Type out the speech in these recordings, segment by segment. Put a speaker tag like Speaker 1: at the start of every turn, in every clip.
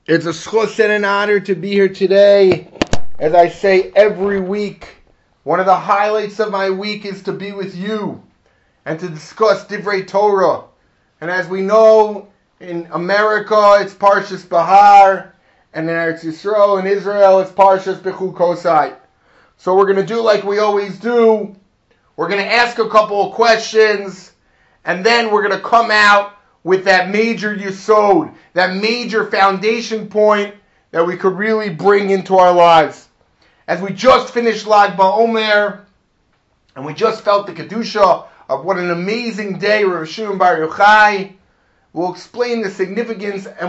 Speaker 1: It's a schus and an honor to be here today. As I say every week, one of the highlights of my week is to be with you and to discuss Divrei Torah. And as we know, in America it's Parshas Bahar, and in Eretz Yisrael, in Israel, it's Parshas Bechukosai. So we're going to do like we always do. We're going to ask a couple of questions, and then we're going to come out with that major yesod, that major foundation point that we could really bring into our lives. As we just finished Lag BaOmer, and we just felt the Kedusha of what an amazing day Rav Shimon Bar Yochai, we'll explain the significance, and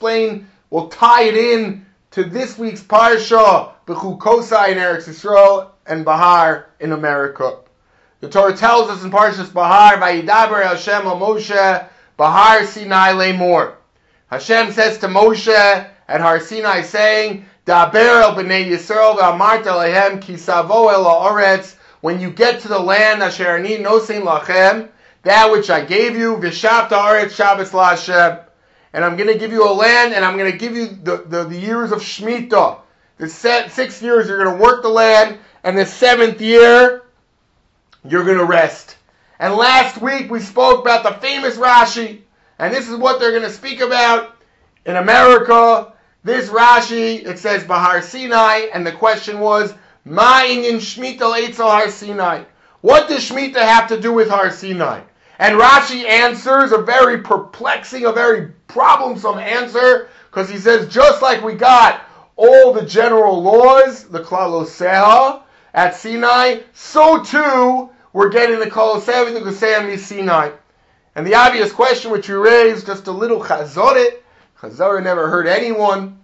Speaker 1: we'll tie it in to this week's Parsha, Bechukosai in Eretz Yisrael, and Bahar in America. The Torah tells us in Parshas Bahar, Vayidaber Hashem Moshe, Bahar Sinai Lemor. Hashem says to Moshe at Har Sinai, saying, Daber el b'nei Yisrael v'amart lehem ki savo el ha'oretz. When you get to the land, asher ani nosein lachem, that which I gave you, v'shavta ha'oretz Shabbos la'Hashem. And I'm going to give you a land, and I'm going to give you the years of Shemitah. The 6 years you're going to work the land, and the 7th year you're going to rest. And last week we spoke about the famous Rashi, and this is what they're going to speak about in America. This Rashi, it says Bahar Sinai, and the question was, Ma inyan Shemitah le'etzel Har Sinai? What does Shemitah have to do with Har Sinai? And Rashi answers a very perplexing, a very problemsome answer, because he says, just like we got all the general laws, the Klaloseha, at Sinai, so too we're getting the Klaloseha, the Klaloseha Sinai. And the obvious question which you raised, just a little chazoret, never hurt anyone,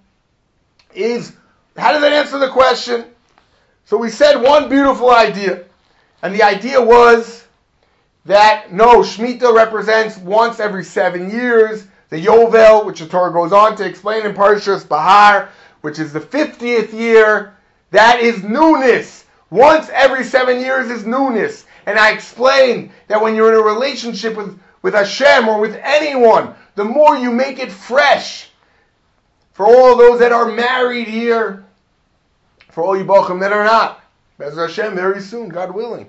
Speaker 1: is, how does that answer the question? So we said one beautiful idea, and the idea was that, no, Shemitah represents once every 7 years, the Yovel, which the Torah goes on to explain in Parshas Bahar, which is the 50th year, that is newness. Once every 7 years is newness. And I explained that when you're in a relationship with Hashem or with anyone, the more you make it fresh. For all those that are married here, for all you bochum that are not, Bez Hashem, very soon, God willing.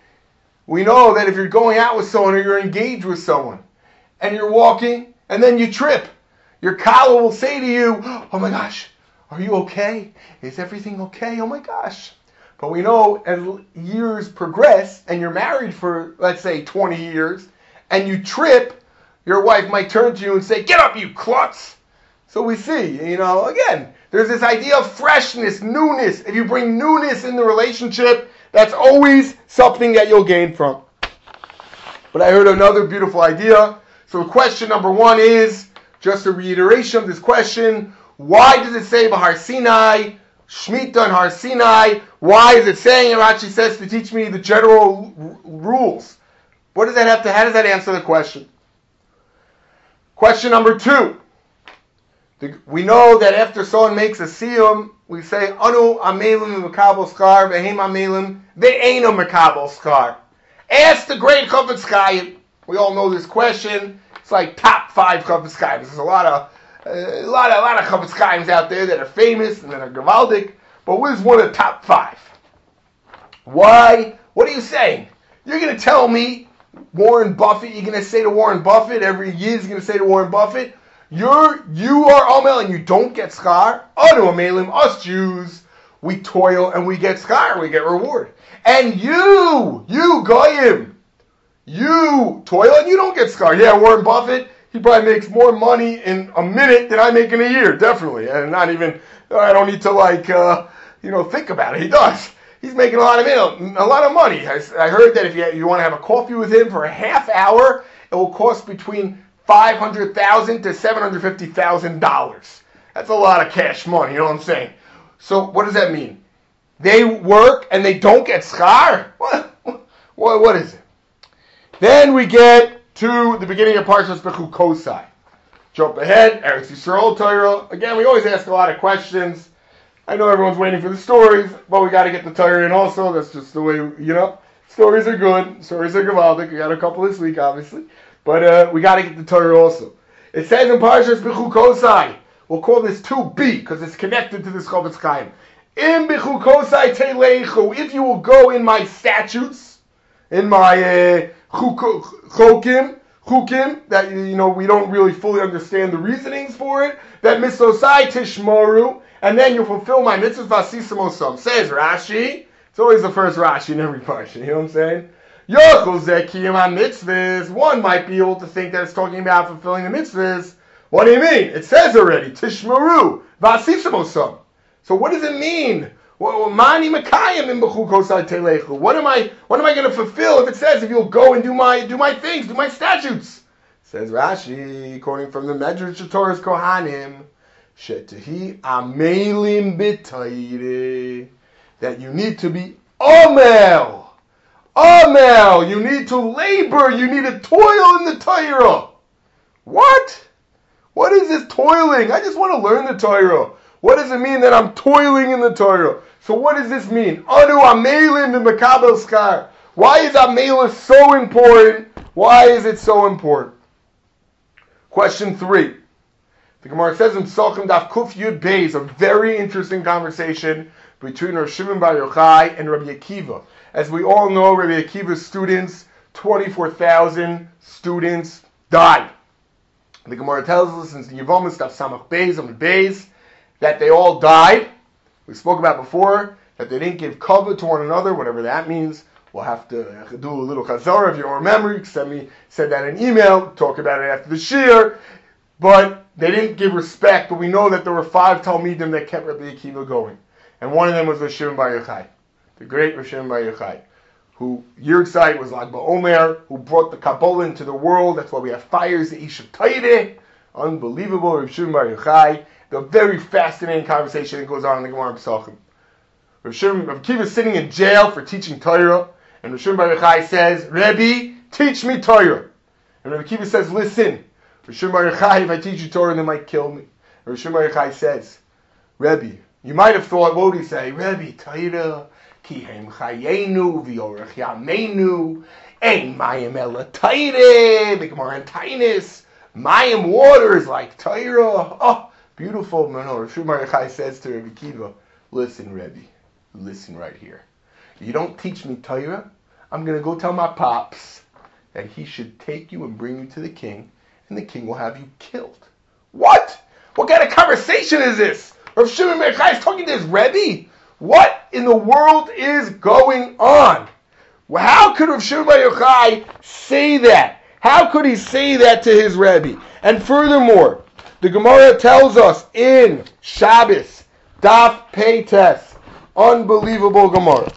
Speaker 1: We know that if you're going out with someone or you're engaged with someone, and you're walking, and then you trip, your kala will say to you, oh my gosh, are you okay? Is everything okay? Oh my gosh. But we know as years progress, and you're married for, let's say, 20 years, and you trip, your wife might turn to you and say, get up, you klutz. So we see, again, there's this idea of freshness, newness. If you bring newness in the relationship, that's always something that you'll gain from. But I heard another beautiful idea. So question number one is, just a reiteration of this question, why does it say Bahar Sinai, Shemitah and Har Sinai? Why is it saying, and Rashi says, to teach me the general rules? What does that have to, how does that answer the question? Question number two. We know that after someone makes a siyum, we say, Anu amelim mekabel schar, vehem amelim ve'eno mekabel schar. Ask the great Chofetz Chaim. We all know this question. It's like top 5 Chofetz Chaim. There's a lot of Chofetz Chaims out there that are famous and that are gewaldic. But what is one of the top 5? Why? What are you saying? You're going to tell me Warren Buffett, you're going to say to Warren Buffett, every year you're going to say to Warren Buffett, you are Omel and you don't get schar. Anu amelim, us Jews, we toil and we get schar, we get reward. And you Goyim, you toil and you don't get schar. Yeah, Warren Buffett, he probably makes more money in a minute than I make in a year, definitely. And not even, I don't need to think about it. He does. He's making a lot of money. I heard that if you want to have a coffee with him for a half hour, it will cost between $500,000 to $750,000. That's a lot of cash money, you know what I'm saying? So what does that mean? They work and they don't get schar? What is it? Then we get to the beginning of Parshas Bechukosai. Jump ahead, Eretz Yisrael Torah. Again, we always ask a lot of questions. I know everyone's waiting for the stories, but we got to get the Torah in also. That's just the way, stories are good. Stories are gewaldic. We got a couple this week, obviously. But we got to get the Torah also. It says in Parshas Bechukosai, We'll call this 2b because it's connected to this Chofetz Chaim. In b'chukosai teilechu, if you will go in my statutes, in my chukim, that we don't really fully understand the reasonings for it, that misosai tishmoru, and then you fulfill my mitzvahs vasisimosam. Says Rashi, it's always the first Rashi in every parsha, you know what I'm saying? Yochel zekiyim ha-mitzvahs, one might be able to think that it's talking about fulfilling the mitzvahs. What do you mean? It says already, tishmoru vasisimosam. So what does it mean? Mani makayim in b'chukosai telechu. What am I going to fulfill if it says if you'll go and do my things, do my statutes? Says Rashi, quoting from the Medrash Torah's Kohanim, shetehi amelim b'tayre, that you need to be omel. You need to labor. You need to toil in the Torah. What? What is this toiling? I just want to learn the Torah. What does it mean that I'm toiling in the Torah? So what does this mean? Anu amelim b'makabel skar. Why is amelim so important? Why is it so important? Question 3. The Gemara says in Psachim Daf Kuf Yud Beis, a very interesting conversation between Rav Shimon Bar Yochai and Rabbi Akiva. As we all know, Rabbi Akiva's students, 24,000 students, died. The Gemara tells us in Yevamos Daf Samach Beis, Amud Beis, that they all died. We spoke about before that they didn't give cover to one another, whatever that means. We'll have to do a little chazara if you don't remember. You can send that in email, talk about it after the shir. But they didn't give respect, but we know that there were 5 Talmidim that kept Rabbi Akiva going. And one of them was Rav Shimon Bar Yochai, the great Rav Shimon Bar Yochai, who Yirtzeit was Lag BaOmer, who brought the Kabbalah into the world. That's why we have fires, the Ish of Taireh. Unbelievable, Rav Shimon Bar Yochai. The very fascinating conversation that goes on in the Gemara Pesachim. Rav Akiva is sitting in jail for teaching Torah, and Rav Shimon Bar Yochai says, Rebbe, teach me Torah. And Rav Akiva says, listen, Rav Shimon Bar Yochai, if I teach you Torah, they might kill me. Rav Shimon Bar Yochai says, Rebbe, you might have thought, what would he say? Rebbe, Torah, ki hem chayenu, v'yorech yameinu, ein mayim ela Torah, the Gemara in Tainis, mayim water is like Torah. Oh, beautiful. No, Rav Shimon Bar Yochai says to Rabbi Akiva, listen, Rebbe, listen right here. You don't teach me Torah, I'm going to go tell my pops that he should take you and bring you to the king, and the king will have you killed. What? What kind of conversation is this? Rav Shimon Bar Yochai is talking to his Rebbe? What in the world is going on? Well, how could Rav Shimon Bar Yochai say that? How could he say that to his Rebbe? And furthermore, the Gemara tells us in Shabbos, Daf Peites, unbelievable Gemara.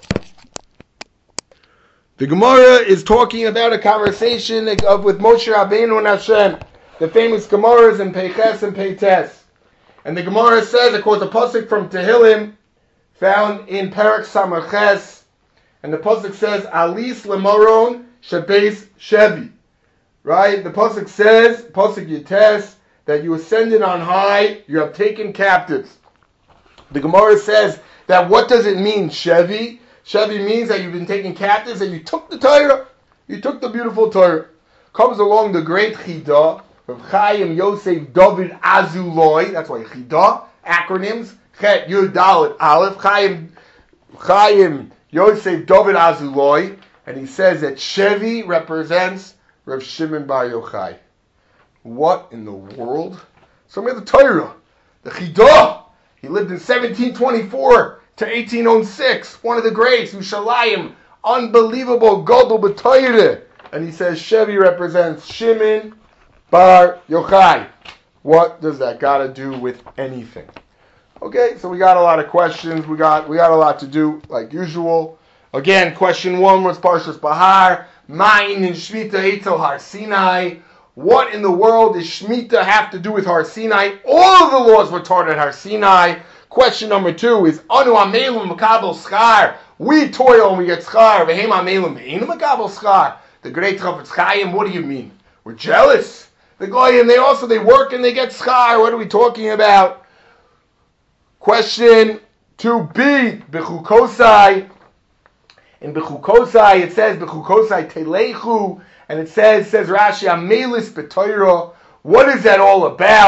Speaker 1: The Gemara is talking about a conversation with Moshe Rabbeinu and Hashem, the famous Gemaras in Peiches and Peites. And the Gemara says, it quotes a pasuk from Tehillim, found in Perek Samarches, and the pasuk says, Alis Lemoron Shebeis Shevi. Right? The pasuk says, pasuk Yites, that you ascended on high, you have taken captives. The Gemara says that what does it mean, Shevi? Shevi means that you've been taken captives and you took the Torah. You took the beautiful Torah. Comes along the great Chida of Chaim Yosef David Azuloi. That's why Chida, acronyms, Chet Yud Dalet Aleph, Chaim Yosef David Azuloi. And he says that Shevi represents Rav Shimon Bar Yochai. What in the world? So we have the Torah, the Chidah. He lived in 1724 to 1806. One of the greats, Ushalayim, unbelievable Gadol B'Torah. And he says Shevi represents Shimon Bar Yochai. What does that got to do with anything? Okay, so we got a lot of questions. We got a lot to do, like usual. Again, question 1 was Parshas Bahar. Ma'in in Shmita Eitzel Har Sinai. What in the world does Shemitah have to do with Har Sinai? All of the laws were taught at Har Sinai. Question number 2 is Anu Amelum Makabel Schar. We toil and we get schar. Vehem Amelum Ve'enu Makabel Schar. The great Chofetz Chaim. What do you mean? We're jealous. The Goyim, they work and they get schar. What are we talking about? Question 2b, Bechukosai. In Bechukosai, it says Bechukosai Telechu, and it says Rashi Amelis B'Torah. What is that all about?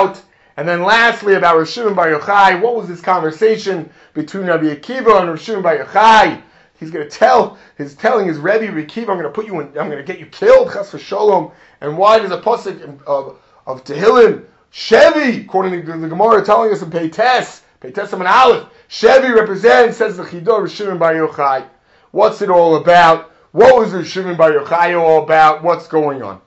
Speaker 1: And then lastly, about Rav Shimon Bar Yochai, what was this conversation between Rabbi Akiva and Rav Shimon Bar Yochai? He's telling his Rebbe, Rabbi Akiva, I'm going to get you killed, chas v'sholom. And why does a pasuk of Tehillim, Shevi, according to the Gemara telling us in Peites Amud Aleph, Shevi represents, says the Chidor, Rav Shimon Bar Yochai. What's it all about? What was Rav Shimon Bar Yochai all about? What's going on?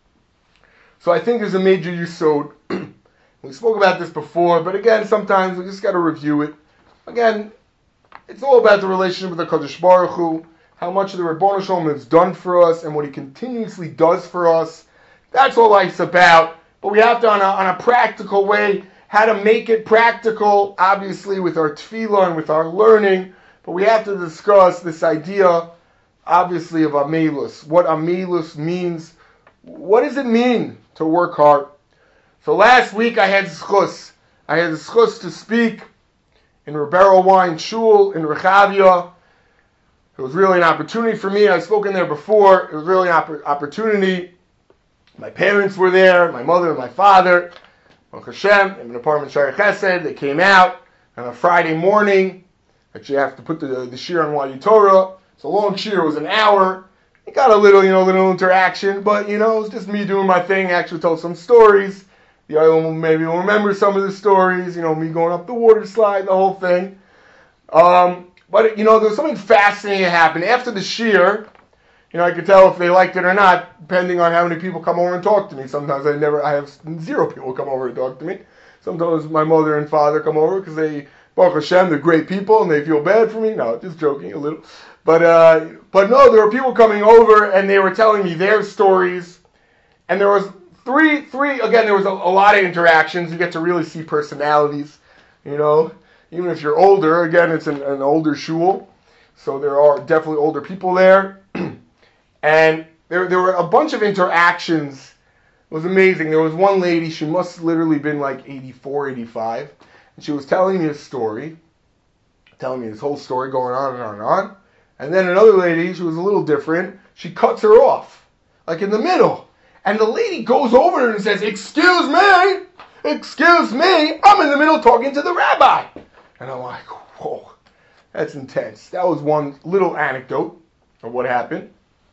Speaker 1: So I think there's a major yesod. We spoke about this before, but again, sometimes we just got to review it. Again, it's all about the relationship with the Kadosh Baruch Hu, how much of the Ribbono Shel Olam has done for us, and what He continuously does for us. That's what life's about. But we have to, on a practical way, how to make it practical, obviously with our tefillah and with our learning. But we have to discuss this idea, obviously, of Amelus. What Amelus means. What does it mean to work hard? So last week I had zchus. I had the zchus to speak in Rebero Wine Shul in Rechavia. It was really an opportunity for me. I've spoken there before. It was really an opportunity. My parents were there, my mother and my father. Baruch Hashem, in an apartment Shari Chesed. They came out on a Friday morning. Actually, you have to put the shir on Wadi Torah. It's a long shir. It was an hour. It got a little interaction, but it was just me doing my thing. I actually told some stories. The other one maybe will remember some of the stories, me going up the water slide, the whole thing. But there was something fascinating that happened. After the shir, I could tell if they liked it or not, depending on how many people come over and talk to me. Sometimes I have 0 people come over and talk to me. Sometimes my mother and father come over because Baruch Hashem, they're great people and they feel bad for me. No, just joking a little. But no, there were people coming over and they were telling me their stories. And there was three, again, there was a lot of interactions. You get to really see personalities, even if you're older. Again, it's an older shul, so there are definitely older people there. And there were a bunch of interactions. It was amazing. There was one lady, she must have literally been like 84, 85, and she was telling me a story, telling me this whole story going on and on and on. And then another lady, she was a little different, she cuts her off, like in the middle. And the lady goes over to her and says, excuse me, I'm in the middle talking to the rabbi. And I'm like, whoa, that's intense. That was one little anecdote of what happened.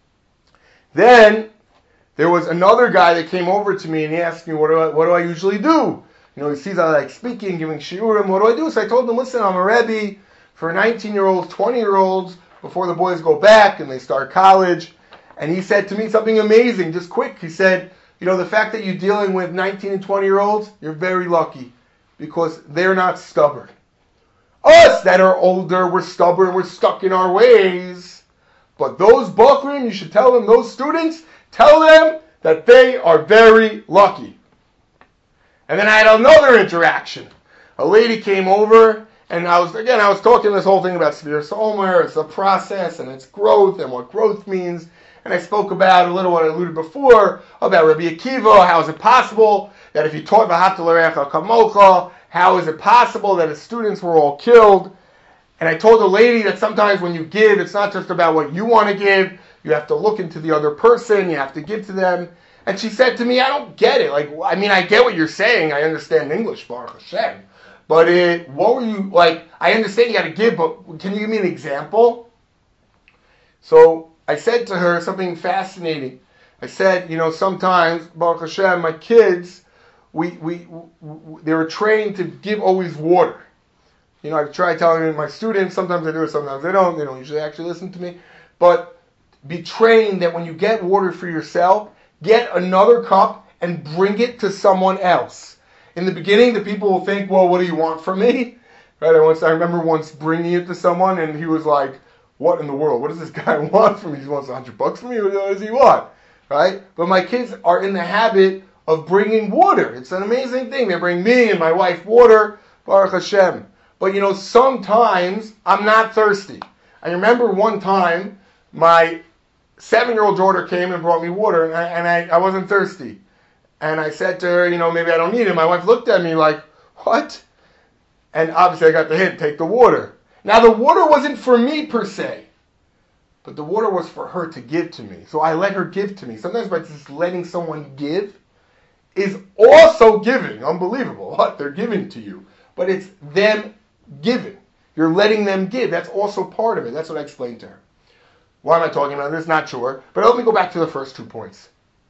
Speaker 1: Then there was another guy that came over to me and he asked me, what do I usually do? He sees I like speaking, giving shiurim, what do I do? So I told him, listen, I'm a Rebbe for 19-year-olds, 20-year-olds, before the boys go back and they start college. And he said to me something amazing, just quick. He said, the fact that you're dealing with 19 and 20-year-olds, you're very lucky because they're not stubborn. Us that are older, we're stubborn, we're stuck in our ways. But those Bachrim, you should tell them, those students, tell them that they are very lucky. And then I had another interaction. A lady came over, and I was talking this whole thing about Sfiras Omer, it's a process, and it's growth, and what growth means. And I spoke about a little what I alluded before, about Rabbi Akiva, how is it possible that if you taught V'ahavta l'reacha kamocha, how is it possible that his students were all killed? And I told the lady that sometimes when you give, it's not just about what you want to give, you have to look into the other person, you have to give to them. And she said to me, I don't get it. I get what you're saying, I understand English, Baruch Hashem. But what were you, I understand you got to give, but can you give me an example? So I said to her something fascinating. I said, sometimes, Baruch Hashem, my kids, they were trained to give always water. I've tried telling my students, sometimes I do it, sometimes I don't. They don't usually actually listen to me. But be trained that when you get water for yourself, get another cup and bring it to someone else. In the beginning, the people will think, well, what do you want from me? Right? I remember once bringing it to someone and he was like, what in the world? What does this guy want from me? He wants $100 from me? What does he want? Right? But my kids are in the habit of bringing water. It's an amazing thing. They bring me and my wife water, Baruch Hashem. But sometimes I'm not thirsty. I remember one time my 7-year-old daughter came and brought me water and I wasn't thirsty. And I said to her, maybe I don't need it. My wife looked at me like, what? And obviously I got the hint, take the water. Now the water wasn't for me per se, but the water was for her to give to me. So I let her give to me. Sometimes by just letting someone give, is also giving. Unbelievable what they're giving to you. But it's them giving. You're letting them give. That's also part of it. That's what I explained to her. Why am I talking about this? Not sure. But let me go back to the first 2 points.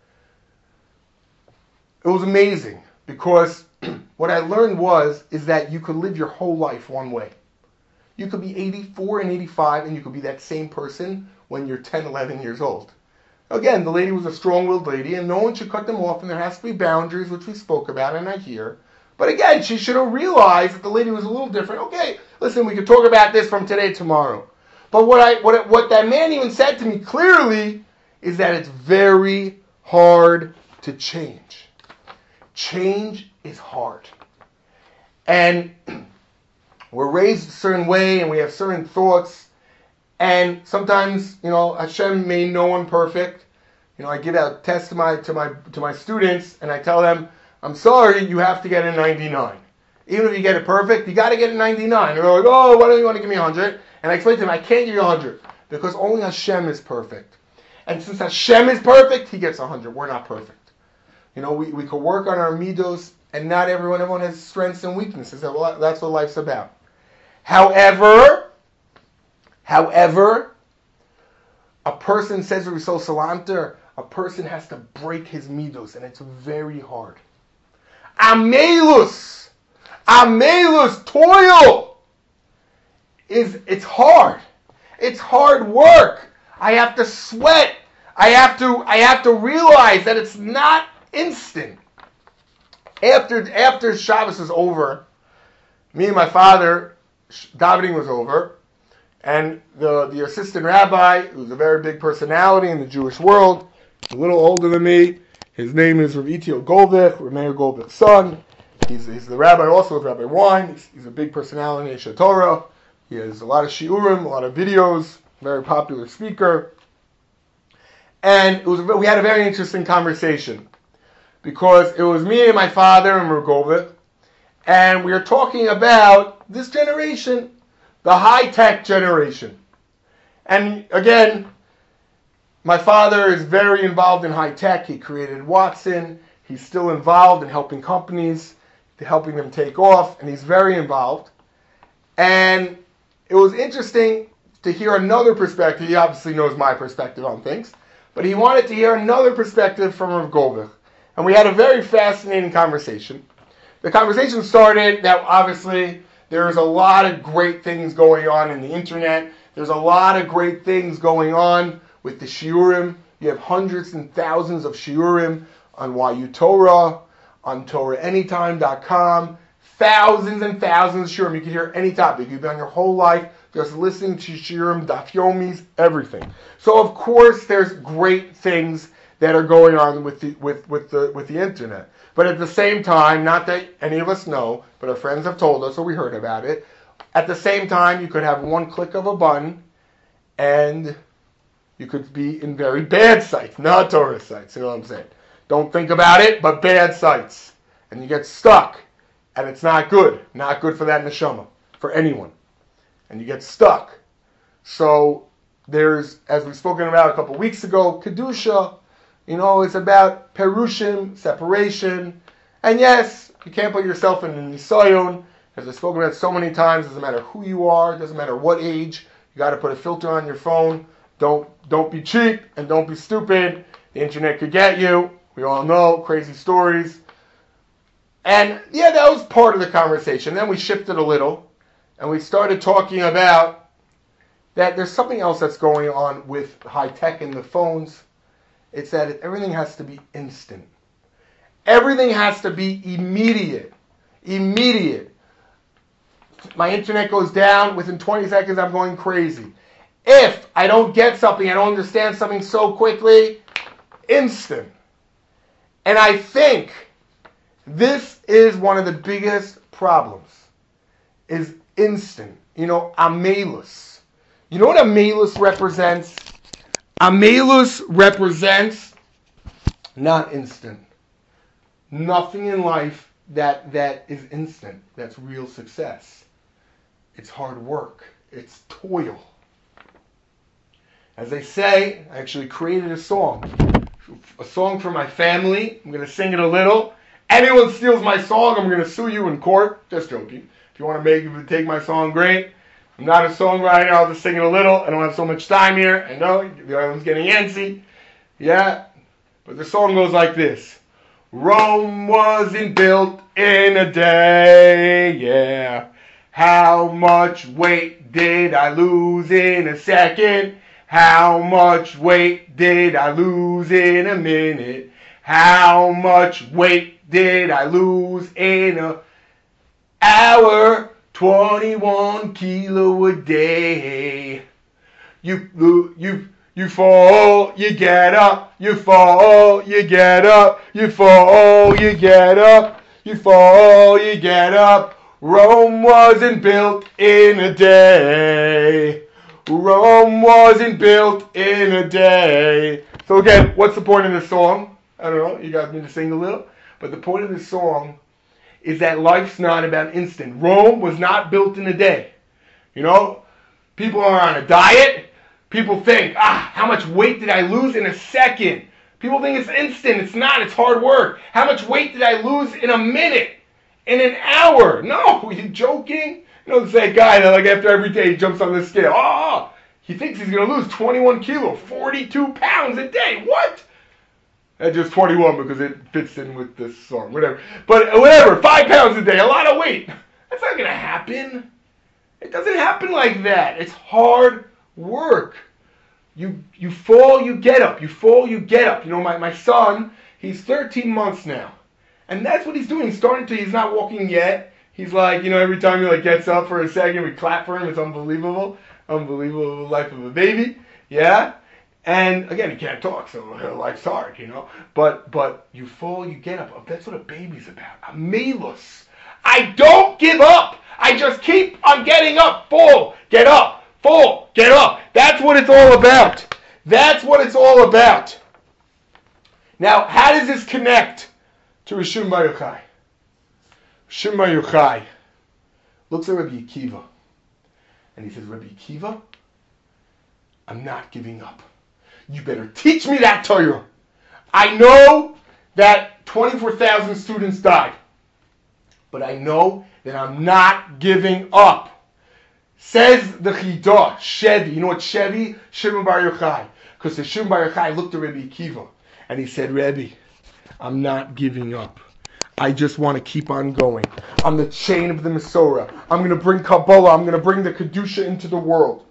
Speaker 1: It was amazing because what I learned is that you could live your whole life one way. You could be 84 and 85 and you could be that same person when you're 10, 11 years old. Again, the lady was a strong-willed lady and no one should cut them off and there has to be boundaries, which we spoke about and I hear. But again, she should have realized that the lady was a little different. Okay, listen, we could talk about this from today to tomorrow. But what that man even said to me clearly is that it's very hard to change. Change is hard. And we're raised a certain way and we have certain thoughts. And sometimes, Hashem made no one perfect. I give out testimony to my students and I tell them, I'm sorry, you have to get a 99. Even if you get it perfect, you got to get a 99. They're like, oh, why don't you want to give me 100? And I explain to them, I can't give you 100 because only Hashem is perfect. And since Hashem is perfect, He gets 100. We're not perfect. We could work on our midos, and not everyone has strengths and weaknesses. That's what life's about. However, a person says to Risol Salanter, a person has to break his midos, and it's very hard. Amelus, toil. It's hard. It's hard work. I have to sweat. I have to realize that it's not instant. After Shabbos is over, me and my father, davening was over, and the assistant rabbi, who's a very big personality in the Jewish world, a little older than me, his name is Rav Itiel Goldich, Rav Meir Goldvich's son. He's the rabbi also with Rabbi Wein. He's a big personality in Aish Torah. He has a lot of shiurim, a lot of videos, very popular speaker. And we had a very interesting conversation because it was me and my father and Rav Goldvich, and we were talking about this generation, the high-tech generation. And again, my father is very involved in high-tech. He created Watson. He's still involved in helping companies, helping them take off, and he's very involved. And it was interesting to hear another perspective. He obviously knows my perspective on things, but he wanted to hear another perspective from Rav Goldvich. And we had a very fascinating conversation. The conversation started that obviously there's a lot of great things going on in the internet. There's a lot of great things going on with the shiurim. You have hundreds and thousands of shiurim on YU Torah, on TorahAnytime.com. Thousands and thousands of shiurim. You can hear any topic. You could be on your whole life just listening to shiurim, daf yomis, everything. So of course there's great things that are going on with the internet. But at the same time, not that any of us know, but our friends have told us or we heard about it, at the same time you could have one click of a button and you could be in very bad sites, not Torah sites, you know what I'm saying? Don't think about it, but bad sites. And you get stuck. And it's not good. Not good for that neshama, for anyone. And you get stuck. So there's, as we've spoken about a couple weeks ago, Kedusha, it's about perushim, separation. And yes, you can't put yourself in a nisayon. As I've spoken about so many times, it doesn't matter who you are, it doesn't matter what age, you got to put a filter on your phone. Don't be cheap and don't be stupid. The internet could get you. We all know crazy stories. And yeah, that was part of the conversation. Then we shifted a little and we started talking about that there's something else that's going on with high tech and the phones. It's that everything has to be instant. Everything has to be immediate. Immediate. My internet goes down, within 20 seconds I'm going crazy. If I don't get something, I don't understand something so quickly, instant. And I think this is one of the biggest problems, is instant. Amelus. You know what Amelus represents? Amelus represents not instant. Nothing in life that is instant. That's real success. It's hard work. It's toil. As they say, I actually created a song. a song for my family. I'm going to sing it a little. Anyone steals my song, I'm going to sue you in court. Just joking. If you want to take my song, great. I'm not a songwriter. I'll just sing it a little. I don't have so much time here. I know everyone's getting antsy. Yeah. But the song goes like this. Rome wasn't built in a day, yeah. How much weight did I lose in a second? How much weight did I lose in a minute? How much weight did I lose in an hour? 21 kilo a day. You fall, you get up, you fall, you get up, you fall, you get up, you fall, you get up. Rome wasn't built in a day. Rome wasn't built in a day. So again, what's the point of this song? I don't know, you got me to sing a little. But the point of this song is that life's not about instant. Rome was not built in a day. You know, people are on a diet. People think, how much weight did I lose in a second? People think it's instant. It's not. It's hard work. How much weight did I lose in a minute? In an hour? No, are you joking? You know, it's that guy that like after every day he jumps on the scale. He thinks he's going to lose 21 kilos, 42 pounds a day. What? That's just 21 because it fits in with this song. Whatever. But whatever, 5 pounds a day, a lot of weight. That's not going to happen. It doesn't happen like that. It's hard work. You fall, you get up. You fall, you get up. You know, my son, he's 13 months now. And that's what he's doing. He's not walking yet. He's like, you know, every time he like gets up for a second, we clap for him. It's unbelievable. Unbelievable life of a baby. Yeah? And again, he can't talk, so life's hard, you know. But you fall, you get up. That's what a baby's about. A melus. I don't give up. I just keep on getting up. Fall, get up. Fall, get up. That's what it's all about. That's what it's all about. Now, how does this connect to Rishon Bar Yochai? Rishon Bar Yochai looks at Rabbi Akiva, and he says, Rabbi Akiva, I'm not giving up. You better teach me that Torah. I know that 24,000 students died, but I know that I'm not giving up. Says the Chidah, Shevi. You know what Shevi? Shimon Bar Yochai. Because the Shimon Bar Yochai looked at Rabbi Akiva, and he said, Rebbe, I'm not giving up. I just want to keep on going. I'm the chain of the Masorah. I'm going to bring Kabbalah. I'm going to bring the Kedusha into the world.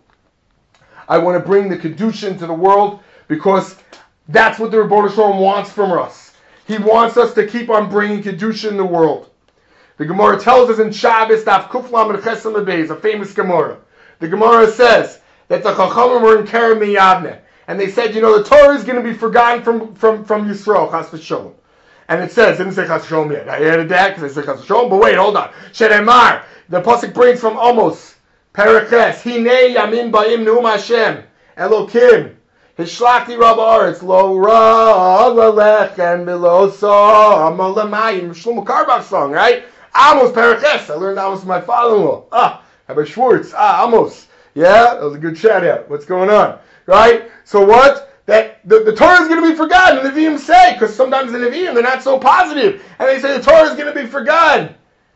Speaker 1: I want to bring the Kedusha into the world because that's what the Rebbeinu Shalom wants from us. He wants us to keep on bringing Kedusha in the world. The Gemara tells us in Shabbos, Daf Kuflam and Chesam Beis, a famous Gemara. The Gemara says that the Chachamim were in Kerem Miyavne, and they said, you know, the Torah is going to be forgotten from Yisrael, Chas v'Sholom. And it says, didn't say Chas v'Sholom yet. I added that because I said Chas v'Sholom, but wait, hold on. Shedemar, the pasuk brings from Amos, Paraches, Hinei Yamin Ba'im Neum Hashem, Elokim, Hishlachti Rab Aretz, Lo Ra Lechem Below Sa Amalamayim, Shlomo Carlebach song, right? Amos Paraches. I learned Amos from my father-in-law. Rabbi Schwartz. Amos. Yeah, that was a good shout out. What's going on? Right? So what? That the Torah is going to be forgotten. The Nevi'im say, because sometimes the Nevi'im, they're not so positive. And they say the Torah is going to be forgotten.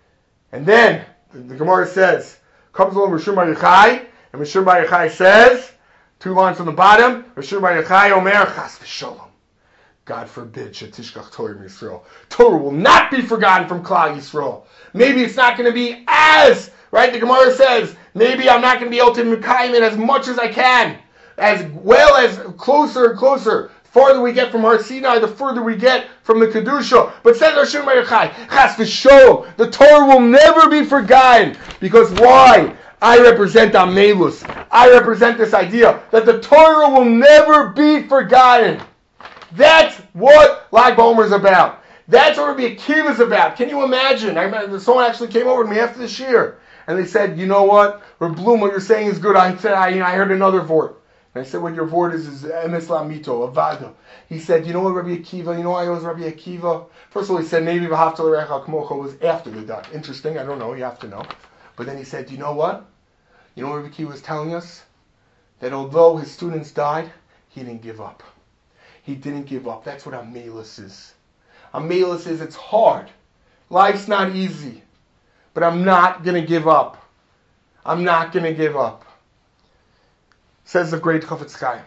Speaker 1: And then, the Gemara says, comes along Rishon Bar Yochai, and Rishon Bar Yochai says, 2 lines from the bottom, Rishon Bar Yochai Omer, Chas v'Sholom. God forbid, Shetishkach Torah Yisrael. Torah will not be forgotten from Klal Yisrael. Maybe it's not going to be as, right? The Gemara says, maybe I'm not going to be able to mekayim it as much as I can, as well as closer and closer. The farther we get from Har Sinai, the further we get from the Kedusha. But says Rishon Bar Yochai, Chas v'Sholom, the Torah will never be forgotten. Because why? I represent Amelus. I represent this idea that the Torah will never be forgotten. That's what Lag BaOmer is about. That's what Rabbi Akiva is about. Can you imagine? I remember someone actually came over to me after this year, and they said, you know what? Rabbi Bloom, what you're saying is good. I said, I heard another vort. And I said, what your vort is emes lamito, avada. He said, you know what, Rabbi Akiva? You know why it was Rabbi Akiva? First of all, he said, maybe v'hafta l'recha k'mocha was after the dot. Interesting. I don't know. You have to know. But then he said, you know what? You know what Rabbi Akiva was telling us? That although his students died, he didn't give up. He didn't give up. That's what Amelus is. Amelus is, it's hard. Life's not easy. But I'm not going to give up. I'm not going to give up. Says the great Chofetz Chaim.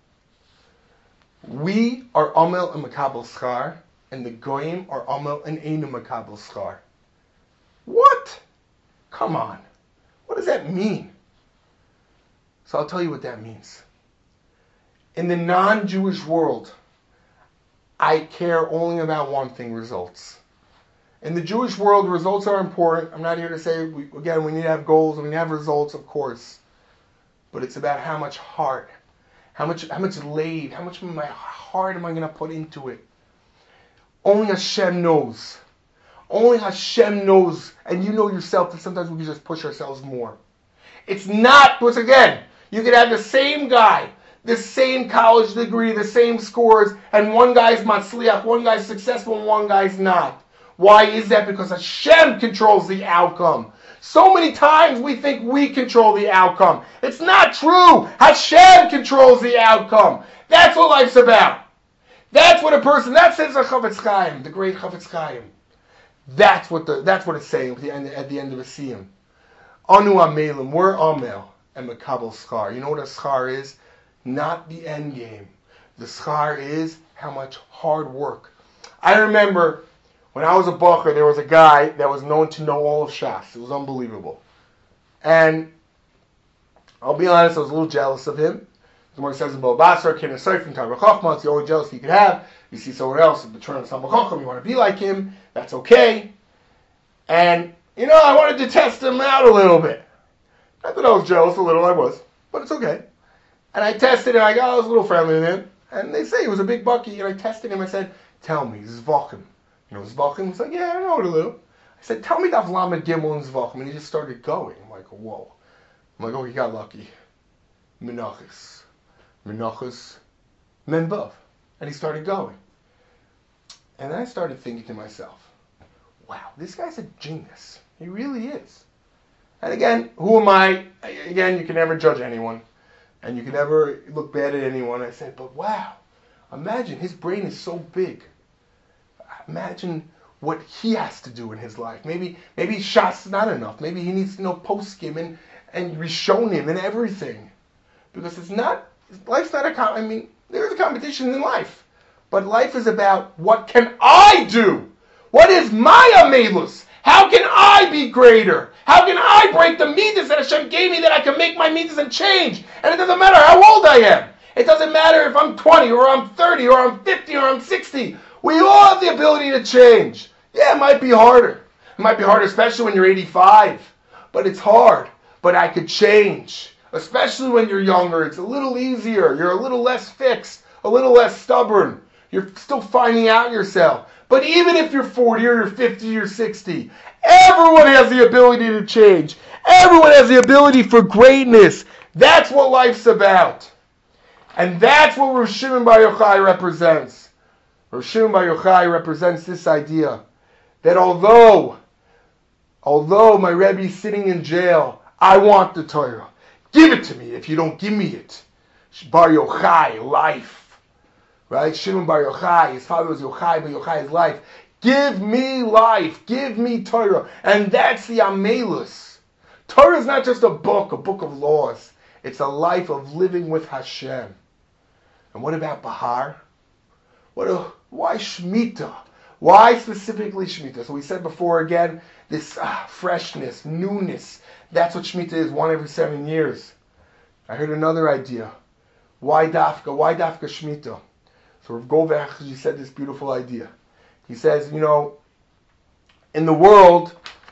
Speaker 1: We are Amel and Makabel Schar, and the Goyim are Amel and Einu Makabel Schar. What? Come on. What does that mean? So I'll tell you what that means. In the non-Jewish world, I care only about one thing, results. In the Jewish world, results are important. I'm not here to say, we need to have goals, we need to have results, of course. But it's about how much heart, how much of my heart am I going to put into it? Only Hashem knows. Only Hashem knows, and you know yourself that sometimes we can just push ourselves more. It's not, once again, you could have the same guy, the same college degree, the same scores, and one guy's matzliach, one guy's successful, and one guy's not. Why is that? Because Hashem controls the outcome. So many times we think we control the outcome. It's not true. Hashem controls the outcome. That's what life's about. That's what that says the Chofetz Chaim, the great Chofetz Chaim. That's what it's saying at the end of the Siyum. Anu Amelim, we're Amel and Makabel Schar. You know what a schar is? Not the end game. The schar is how much hard work. I remember when I was a bacher, there was a guy that was known to know all of Shas. It was unbelievable. And I'll be honest, I was a little jealous of him. The Gemara says in Bo Basar, Ken Esayf, and Talmid Chachma, it's the only jealousy you could have. You see someone else at the turn of Talmid Chacham, you want to be like him, that's okay. And, I wanted to test him out a little bit. Not that I was jealous, a little I was, but it's okay. And I tested him, I was a little friendly with him. And they say he was a big bucky, and I tested him, I said, tell me, Zvachim. Zvachim? He's like, yeah, I know it a little. I said, tell me Daf Lamed Gimel and Zvachim. And he just started going. I'm like, whoa. I'm like, oh, he got lucky. Menachos, Menvav. And he started going. And then I started thinking to myself, wow, this guy's a genius. He really is. And again, who am I? Again, you can never judge anyone. And you can never look bad at anyone. I said, but wow, imagine his brain is so big. Imagine what he has to do in his life. Maybe Shas not enough. Maybe he needs to know post-skim and Rishonim and everything. Because life's not there's a competition in life. But life is about what can I do? What is my amelus? How can I be greater? How can I break the midas that Hashem gave me that I can make my midas and change? And it doesn't matter how old I am. It doesn't matter if I'm 20 or I'm 30 or I'm 50 or I'm 60. We all have the ability to change. Yeah, it might be harder. It might be harder, especially when you're 85. But it's hard. But I could change. Especially when you're younger. It's a little easier. You're a little less fixed. A little less stubborn. You're still finding out yourself. But even if you're 40 or you're 50 or 60, everyone has the ability to change. Everyone has the ability for greatness. That's what life's about. And that's what Rosh Shimon Bar Yochai represents. Rosh Shimon Bar Yochai represents this idea that although my Rebbe is sitting in jail, I want the Torah. Give it to me if you don't give me it. Bar Yochai, life. Right? Shimon Bar Yochai, his father was Yochai, but Yochai is life. Give me life. Give me Torah. And that's the Amelus. Torah is not just a book of laws. It's a life of living with Hashem. And what about Bahar? Why Shemitah? Why specifically Shemitah? So we said before again, this freshness, newness. That's what Shemitah is, one every 7 years. I heard another idea. Why Dafka? Why Dafka Shemitah? So Rav Goldwasser said this beautiful idea. He says, in the world,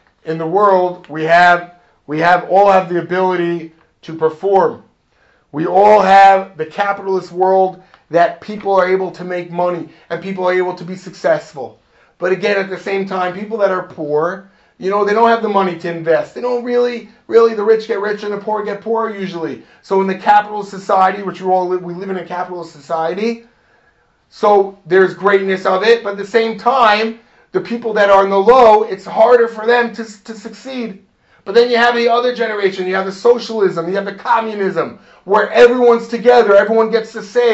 Speaker 1: we all have the ability to perform. We all have the capitalist world that people are able to make money and people are able to be successful. But again, at the same time, people that are poor, they don't have the money to invest. They don't really, the rich get richer and the poor get poorer usually. So in the capitalist society, which we live in a capitalist society, so there's greatness of it, but at the same time, the people that are in the low, it's harder for them to succeed. But then you have the other generation, you have the socialism, you have the communism, where everyone's together, everyone gets the same.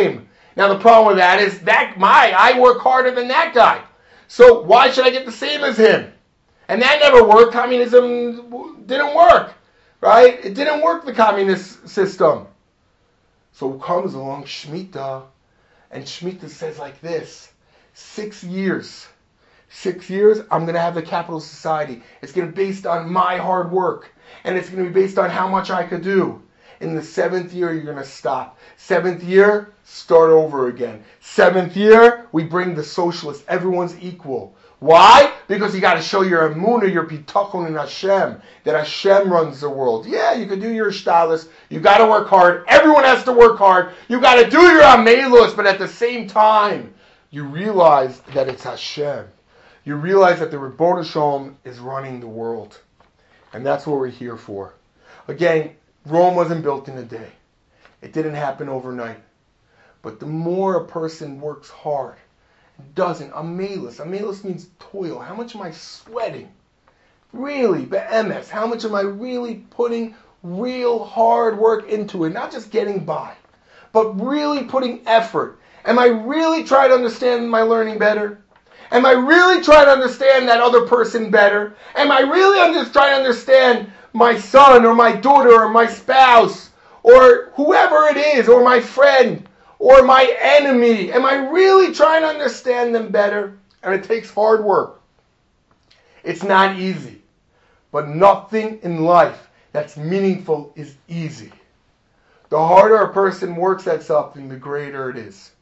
Speaker 1: Now the problem with that is I work harder than that guy. So why should I get the same as him? And that never worked. Communism didn't work, right? It didn't work, the communist system. So comes along Shemitah, and Shemitah says like this: 6 years. 6 years, I'm going to have the capital society. It's going to be based on my hard work. And it's going to be based on how much I could do. In the 7th year, you're going to stop. 7th year, start over again. 7th year, we bring the socialists. Everyone's equal. Why? Because you got to show your emunah, your bitachon in Hashem, that Hashem runs the world. Yeah, you can do your shtalis. You got to work hard. Everyone has to work hard. You got to do your amelus, but at the same time, you realize that it's Hashem. You realize that the Ribono Shel Olam is running the world. And that's what we're here for. Again, Rome wasn't built in a day. It didn't happen overnight. But the more a person works hard, doesn't, amelus means toil. How much am I sweating? Really, be'emes, how much am I really putting real hard work into it? Not just getting by, but really putting effort. Am I really trying to understand my learning better? Am I really trying to understand that other person better? Am I really trying to understand my son or my daughter or my spouse or whoever it is, or my friend or my enemy? Am I really trying to understand them better? And it takes hard work. It's not easy. But nothing in life that's meaningful is easy. The harder a person works at something, the greater it is.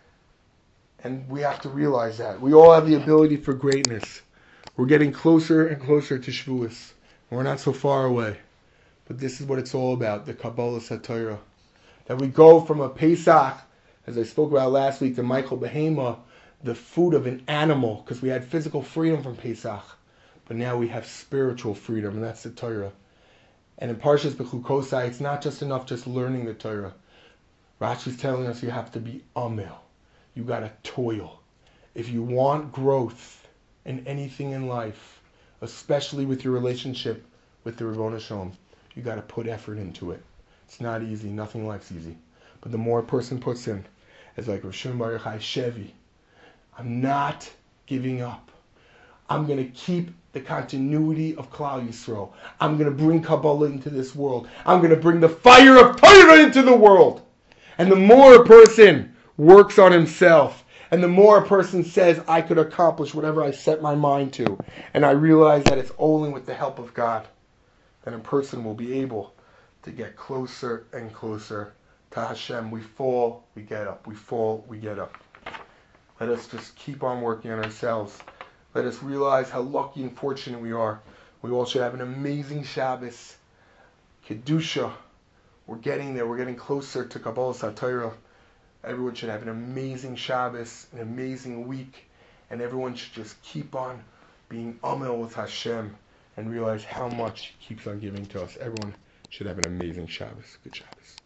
Speaker 1: And we have to realize that. We all have the ability for greatness. We're getting closer and closer to Shavuos. We're not so far away. But this is what it's all about, the Kabbalah Satorah. That we go from a Pesach, as I spoke about last week, to Michael Behema, the food of an animal, because we had physical freedom from Pesach. But now we have spiritual freedom, and that's the Torah. And in Parshas Bechukosai, it's not just enough just learning the Torah. Rashi's telling us you have to be amel. You got to toil. If you want growth in anything in life, especially with your relationship with the Ribono Shel Olam, you got to put effort into it. It's not easy. Nothing life's easy. But the more a person puts in, it's like Rav Shimon Bar Yochai Shevi, I'm not giving up. I'm going to keep the continuity of Klal Yisrael. I'm going to bring Kabbalah into this world. I'm going to bring the fire of Torah into the world. And the more a person works on himself, and the more a person says, I could accomplish whatever I set my mind to, and I realize that it's only with the help of God, then a person will be able to get closer and closer to Hashem. We fall, we get up. We fall, we get up. Let us just keep on working on ourselves. Let us realize how lucky and fortunate we are. We all should have an amazing Shabbos. Kedusha. We're getting there. We're getting closer to Kabbalah Satorah. Everyone should have an amazing Shabbos, an amazing week, and everyone should just keep on being amel with Hashem and realize how much He keeps on giving to us. Everyone should have an amazing Shabbos. Good Shabbos.